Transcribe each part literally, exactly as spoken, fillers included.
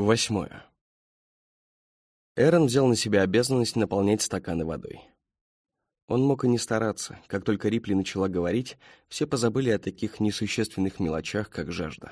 Восьмое. Эрон взял на себя обязанность наполнять стаканы водой. Он мог и не стараться. Как только Рипли начала говорить, все позабыли о таких несущественных мелочах, как жажда.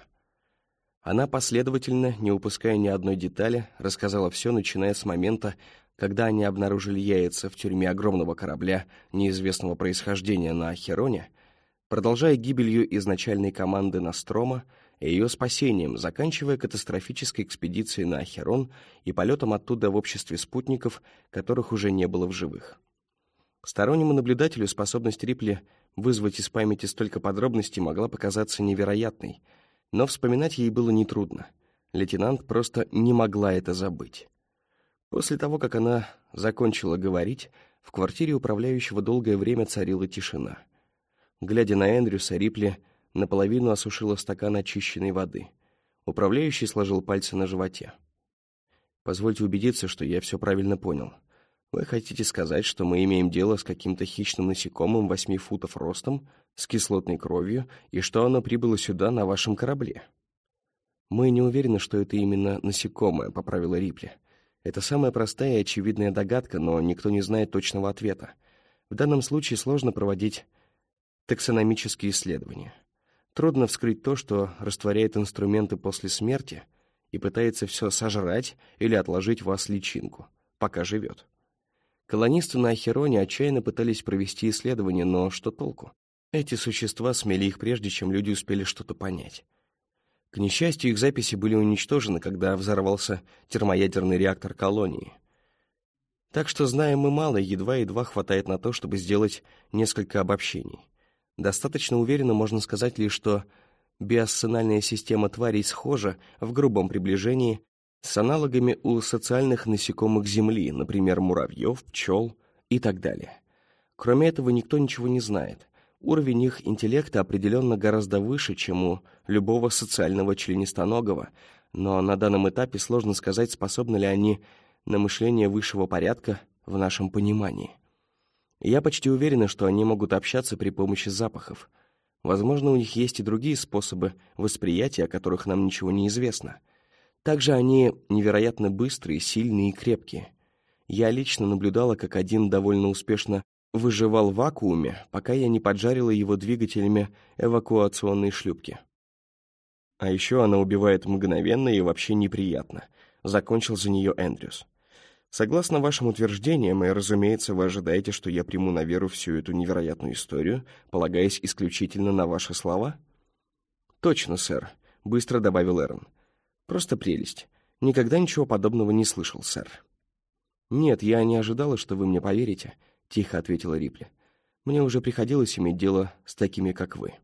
Она последовательно, не упуская ни одной детали, рассказала все, начиная с момента, когда они обнаружили яйца в тюрьме огромного корабля неизвестного происхождения на Ахероне, продолжая гибелью изначальной команды Нострома и ее спасением, заканчивая катастрофической экспедицией на Ахерон и полетом оттуда в обществе спутников, которых уже не было в живых. Стороннему наблюдателю способность Рипли вызвать из памяти столько подробностей могла показаться невероятной, но вспоминать ей было нетрудно. Лейтенант просто не могла это забыть. После того, как она закончила говорить, в квартире управляющего долгое время царила тишина. Глядя на Эндрюса, Рипли наполовину осушила стакан очищенной воды. Управляющий сложил пальцы на животе. «Позвольте убедиться, что я все правильно понял. Вы хотите сказать, что мы имеем дело с каким-то хищным насекомым восьми футов ростом, с кислотной кровью, и что оно прибыло сюда на вашем корабле?» «Мы не уверены, что это именно насекомое», — поправила Рипли. «Это самая простая и очевидная догадка, но никто не знает точного ответа. В данном случае сложно проводить таксономические исследования. Трудно вскрыть то, что растворяет инструменты после смерти и пытается все сожрать или отложить в вас личинку, пока живет. Колонисты на Ахероне отчаянно пытались провести исследования, но что толку? Эти существа смели их прежде, чем люди успели что-то понять. К несчастью, их записи были уничтожены, когда взорвался термоядерный реактор колонии. Так что знаем мы мало, едва-едва хватает на то, чтобы сделать несколько обобщений. Достаточно уверенно можно сказать лишь, что биосценальная система тварей схожа в грубом приближении с аналогами у социальных насекомых Земли, например, муравьев, пчел и так далее. Кроме этого, никто ничего не знает. Уровень их интеллекта определенно гораздо выше, чем у любого социального членистоногого, но на данном этапе сложно сказать, способны ли они на мышление высшего порядка в нашем понимании. Я почти уверена, что они могут общаться при помощи запахов. Возможно, у них есть и другие способы восприятия, о которых нам ничего не известно. Также они невероятно быстрые, сильные и крепкие. Я лично наблюдала, как один довольно успешно выживал в вакууме, пока я не поджарила его двигателями эвакуационной шлюпки. А еще она убивает мгновенно и вообще неприятно. Закончил за нее Эндрюс. Согласно вашим утверждениям, и, разумеется, вы ожидаете, что я приму на веру всю эту невероятную историю, полагаясь исключительно на ваши слова? Точно, сэр, быстро добавил Эрон. Просто прелесть. Никогда ничего подобного не слышал, сэр. Нет, я не ожидала, что вы мне поверите, — тихо ответила Рипли. «Мне уже приходилось иметь дело с такими, как вы».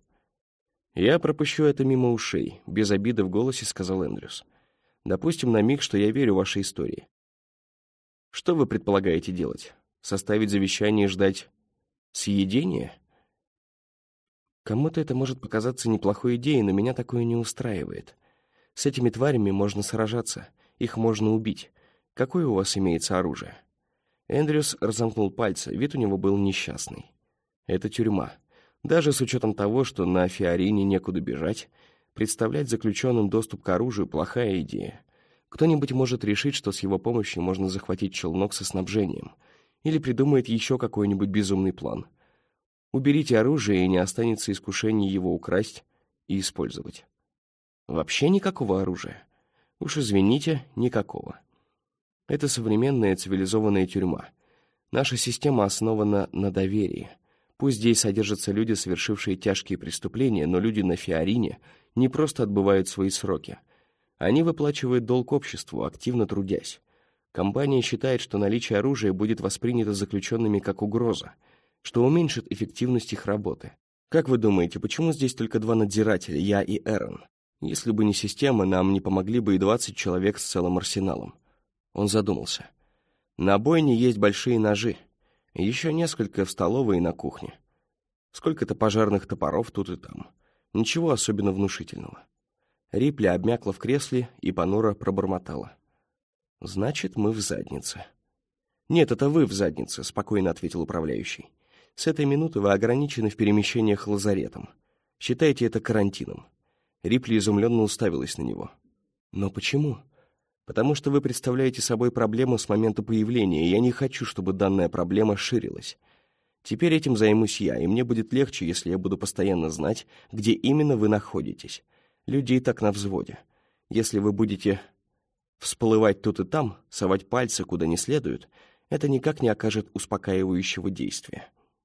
«Я пропущу это мимо ушей», — без обиды в голосе сказал Эндрюс. «Допустим на миг, что я верю вашей истории. Что вы предполагаете делать? Составить завещание и ждать съедения?» «Кому-то это может показаться неплохой идеей, но меня такое не устраивает. С этими тварями можно сражаться, их можно убить. Какое у вас имеется оружие?» Эндрюс разомкнул пальцы, вид у него был несчастный. «Это тюрьма. Даже с учетом того, что на Фиорине некуда бежать, представлять заключенным доступ к оружию — плохая идея. Кто-нибудь может решить, что с его помощью можно захватить челнок со снабжением, или придумает еще какой-нибудь безумный план. Уберите оружие, и не останется искушения его украсть и использовать. Вообще никакого оружия. Уж извините, никакого. Это современная цивилизованная тюрьма. Наша система основана на доверии. Пусть здесь содержатся люди, совершившие тяжкие преступления, но люди на Фиорине не просто отбывают свои сроки. Они выплачивают долг обществу, активно трудясь. Компания считает, что наличие оружия будет воспринято заключенными как угроза, что уменьшит эффективность их работы. Как вы думаете, почему здесь только два надзирателя, я и Эрон? Если бы не система, нам не помогли бы и двадцать человек с целым арсеналом. Он задумался. На бойне есть большие ножи, еще несколько в столовой и на кухне. Сколько-то пожарных топоров тут и там. Ничего особенно внушительного. Рипли обмякла в кресле и понуро пробормотала. «Значит, мы в заднице». «Нет, это вы в заднице», — спокойно ответил управляющий. «С этой минуты вы ограничены в перемещениях лазаретом. Считайте это карантином». Рипли изумленно уставилась на него. «Но почему?» потому что вы представляете собой проблему с момента появления, и я не хочу, чтобы данная проблема ширилась. Теперь этим займусь я, и мне будет легче, если я буду постоянно знать, где именно вы находитесь. Люди и так на взводе. Если вы будете всплывать тут и там, совать пальцы куда не следует, это никак не окажет успокаивающего действия.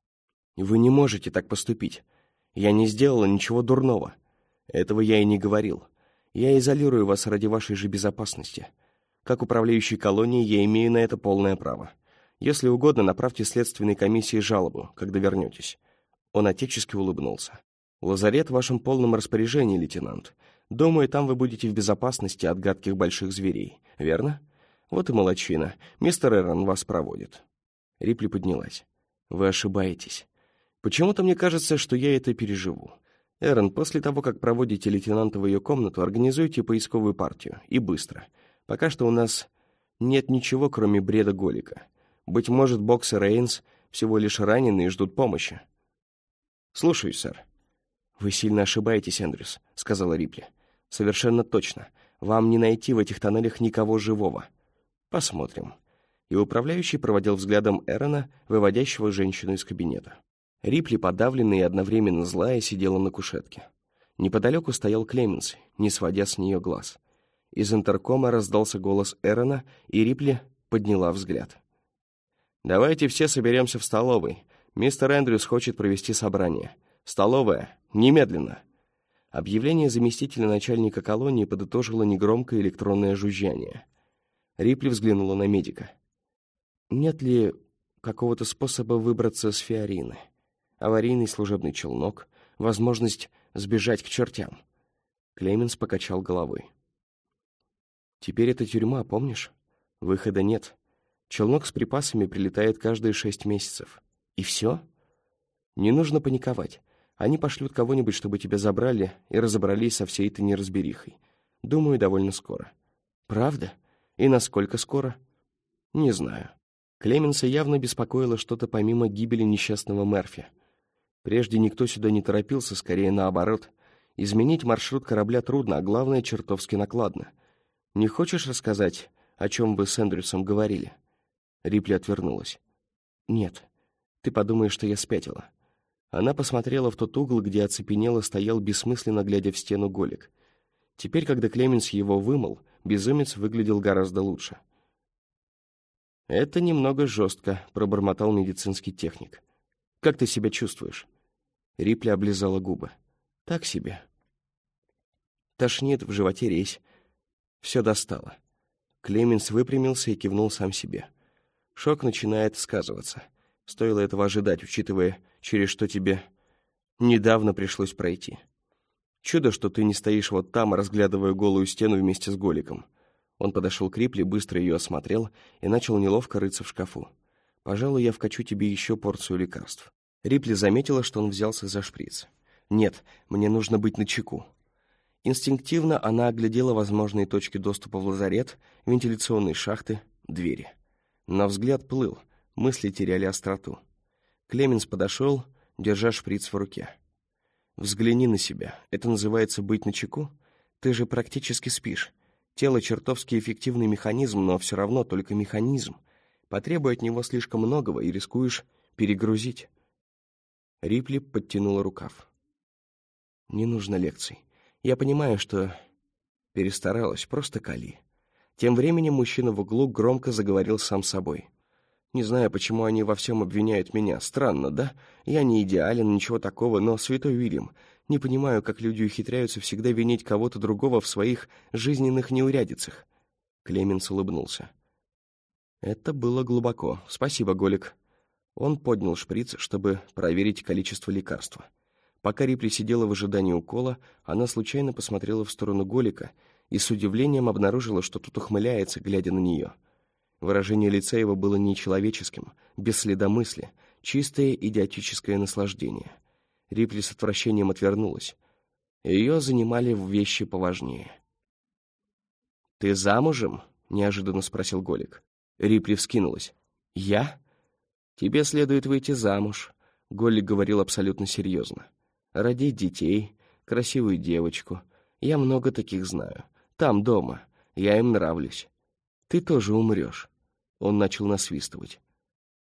Вы не можете так поступить. Я не сделала ничего дурного. Этого я и не говорил. Я изолирую вас ради вашей же безопасности. Как управляющий колонией я имею на это полное право. Если угодно, направьте следственной комиссии жалобу, когда вернетесь». Он отечески улыбнулся. «Лазарет в вашем полном распоряжении, лейтенант. Думаю, там вы будете в безопасности от гадких больших зверей. Верно? Вот и молодчина. Мистер Эрон вас проводит». Рипли поднялась. «Вы ошибаетесь. Почему-то мне кажется, что я это переживу. Эрон, после того, как проводите лейтенанта в ее комнату, организуйте поисковую партию. И быстро. Пока что у нас нет ничего, кроме бреда Голика. Быть может, Бокс и Рейнс всего лишь ранены и ждут помощи». «Слушаюсь, сэр». «Вы сильно ошибаетесь, Эндрюс», — сказала Рипли. «Совершенно точно. Вам не найти в этих тоннелях никого живого. Посмотрим». И управляющий проводил взглядом Эрона, выводящего женщину из кабинета. Рипли, подавленная и одновременно злая, сидела на кушетке. Неподалеку стоял Клеменс, не сводя с нее глаз. Из интеркома раздался голос Эрона, и Рипли подняла взгляд. «Давайте все соберемся в столовой. Мистер Эндрюс хочет провести собрание. Столовая, немедленно!» Объявление заместителя начальника колонии подытожило негромкое электронное жужжание. Рипли взглянула на медика. «Нет ли какого-то способа выбраться с Фиорины? Аварийный служебный челнок, возможность сбежать к чертям?» Клеменс покачал головой. «Теперь это тюрьма, помнишь? Выхода нет. Челнок с припасами прилетает каждые шесть месяцев. И все? Не нужно паниковать. Они пошлют кого-нибудь, чтобы тебя забрали и разобрались со всей этой неразберихой. Думаю, довольно скоро». «Правда? И насколько скоро?» «Не знаю». Клеменса явно беспокоило что-то помимо гибели несчастного Мерфи. Прежде никто сюда не торопился, скорее наоборот. Изменить маршрут корабля трудно, а главное, чертовски накладно. «Не хочешь рассказать, о чем вы с Эндрюсом говорили?» Рипли отвернулась. «Нет, ты подумаешь, что я спятила». Она посмотрела в тот угол, где оцепенело стоял, бессмысленно глядя в стену Голик. Теперь, когда Клеменс его вымыл, безумец выглядел гораздо лучше. «Это немного жестко», — пробормотал медицинский техник. «Как ты себя чувствуешь?» Рипли облизала губы. «Так себе. Тошнит, в животе резь. Все достало». Клеменс выпрямился и кивнул сам себе. «Шок начинает сказываться. Стоило этого ожидать, учитывая, через что тебе недавно пришлось пройти. Чудо, что ты не стоишь вот там, разглядывая голую стену вместе с Голиком». Он подошел к Рипли, быстро ее осмотрел и начал неловко рыться в шкафу. «Пожалуй, я вкачу тебе еще порцию лекарств». Рипли заметила, что он взялся за шприц. «Нет, мне нужно быть начеку». Инстинктивно она оглядела возможные точки доступа в лазарет, вентиляционные шахты, двери. Но взгляд плыл, мысли теряли остроту. Клеменс подошел, держа шприц в руке. «Взгляни на себя. Это называется быть начеку? Ты же практически спишь. Тело чертовски эффективный механизм, но все равно только механизм. Потребуй от него слишком многого и рискуешь перегрузить». Рипли подтянула рукав. «Не нужно лекций. Я понимаю, что перестаралась, просто кали». Тем временем мужчина в углу громко заговорил сам собой. «Не знаю, почему они во всем обвиняют меня. Странно, да? Я не идеален, ничего такого, но, святой Уильям, не понимаю, как люди ухитряются всегда винить кого-то другого в своих жизненных неурядицах». Клеменс улыбнулся. «Это было глубоко. Спасибо, Голик». Он поднял шприц, чтобы проверить количество лекарства. Пока Рипли сидела в ожидании укола, она случайно посмотрела в сторону Голика и с удивлением обнаружила, что тут ухмыляется, глядя на нее. Выражение лица его было нечеловеческим, без следа мысли, чистое идиотическое наслаждение. Рипли с отвращением отвернулась. Ее занимали вещи поважнее. «Ты замужем?» — неожиданно спросил Голик. Рипли вскинулась. «Я? Тебе следует выйти замуж», — Голик говорил абсолютно серьезно. «Родить детей, красивую девочку. Я много таких знаю. Там, дома. Я им нравлюсь. Ты тоже умрешь. Он начал насвистывать.